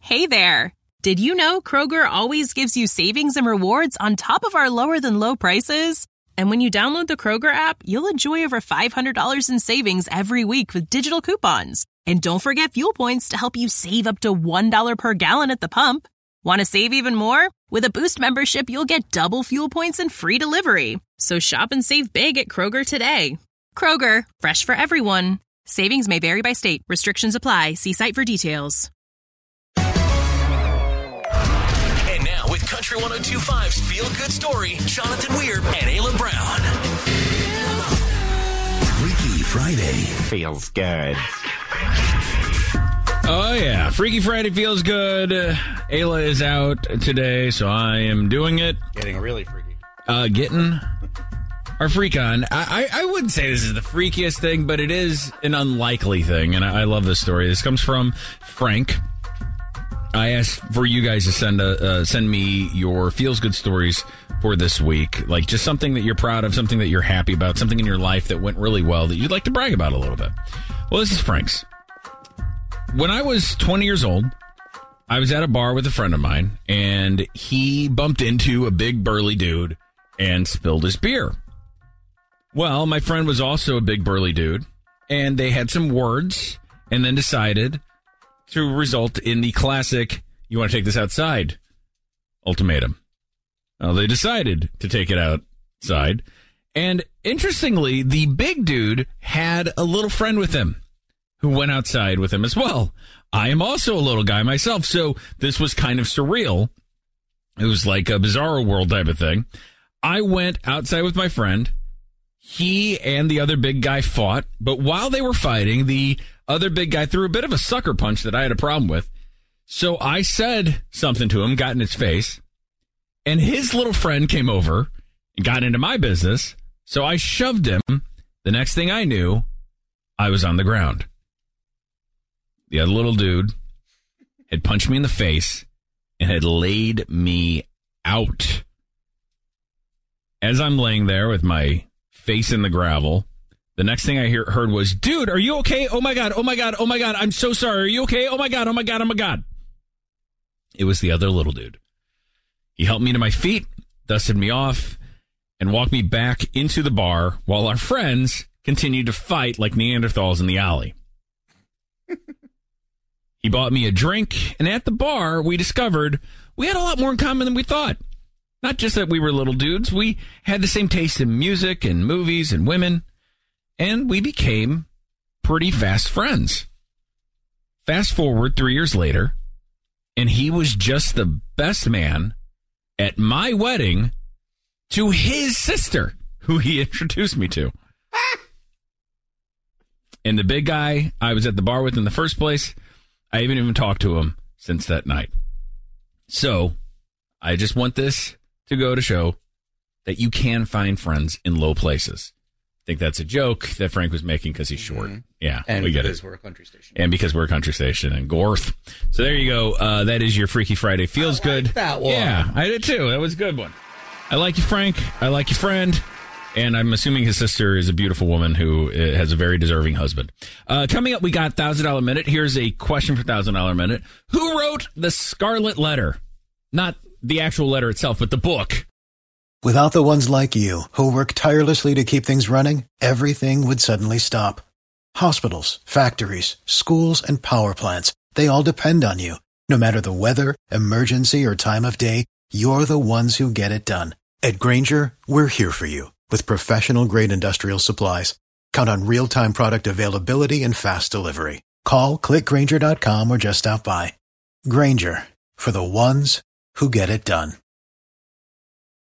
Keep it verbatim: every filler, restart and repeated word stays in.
Hey there! Did you know Kroger always gives you savings and rewards on top of our lower-than-low prices? And when you download the Kroger app, you'll enjoy over five hundred dollars in savings every week with digital coupons. And don't forget fuel points to help you save up to one dollar per gallon at the pump. Want to save even more? With a Boost membership, you'll get double fuel points and free delivery. So shop and save big at Kroger today. Kroger, fresh for everyone. Savings may vary by state. Restrictions apply. See site for details. And now with Country one oh two point five's Feel Good Story, Jonathan Weir and Ayla Brown. Freaky Friday. Feels good. Oh, yeah. Freaky Friday feels good. Uh, Ayla is out today, so I am doing it. Getting really freaky. Uh, getting our freak on. I, I, I wouldn't say this is the freakiest thing, but it is an unlikely thing, and I, I love this story. This comes from Frank. I asked for you guys to send a, uh, send me your feels good stories for this week. Like, just something that you're proud of, something that you're happy about, something in your life that went really well that you'd like to brag about a little bit. Well, this is Frank's. When I was twenty years old, I was at a bar with a friend of mine, and he bumped into a big burly dude and spilled his beer. Well, my friend was also a big burly dude, and they had some words and then decided to result in the classic, you want to take this outside ultimatum. Well, they decided to take it outside, and interestingly, the big dude had a little friend with him who went outside with him as well. I am also a little guy myself, so this was kind of surreal. It was like a Bizarro World type of thing. I went outside with my friend. He and the other big guy fought, but while they were fighting, the other big guy threw a bit of a sucker punch that I had a problem with. So I said something to him, got in his face, and his little friend came over and got into my business, so I shoved him. The next thing I knew, I was on the ground. The other little dude had punched me in the face and had laid me out. As I'm laying there with my face in the gravel, the next thing I hear, heard was, dude, are you okay? Oh, my God. Oh, my God. Oh, my God. I'm so sorry. Are you okay? Oh, my God. Oh, my God. Oh, my God. It was the other little dude. He helped me to my feet, dusted me off, and walked me back into the bar while our friends continued to fight like Neanderthals in the alley. He bought me a drink, and at the bar, we discovered we had a lot more in common than we thought. Not just that we were little dudes, we had the same taste in music and movies and women, and we became pretty fast friends. Fast forward three years later, and he was just the best man at my wedding to his sister, who he introduced me to. And the big guy I was at the bar with in the first place, I haven't even talked to him since that night. So, I just want this to go to show that you can find friends in low places. I think that's a joke that Frank was making because he's short. Mm-hmm. Yeah, and we get it. because we're a country station. And because we're a country station and Gorth. So there you go. Uh, that is your Freaky Friday. Feels I good. Like that one. Yeah, I did too. That was a good one. I like you, Frank. I like your friend. And I'm assuming his sister is a beautiful woman who has a very deserving husband. Uh, coming up, we got one thousand dollars Minute. Here's a question for one thousand dollars Minute. Who wrote the Scarlet Letter? Not the actual letter itself, but the book. Without the ones like you, who work tirelessly to keep things running, everything would suddenly stop. Hospitals, factories, schools, and power plants, they all depend on you. No matter the weather, emergency, or time of day, you're the ones who get it done. At Grainger, we're here for you with professional-grade industrial supplies. Count on real-time product availability and fast delivery. Call, click Grainger dot com, or just stop by. Grainger, for the ones who get it done.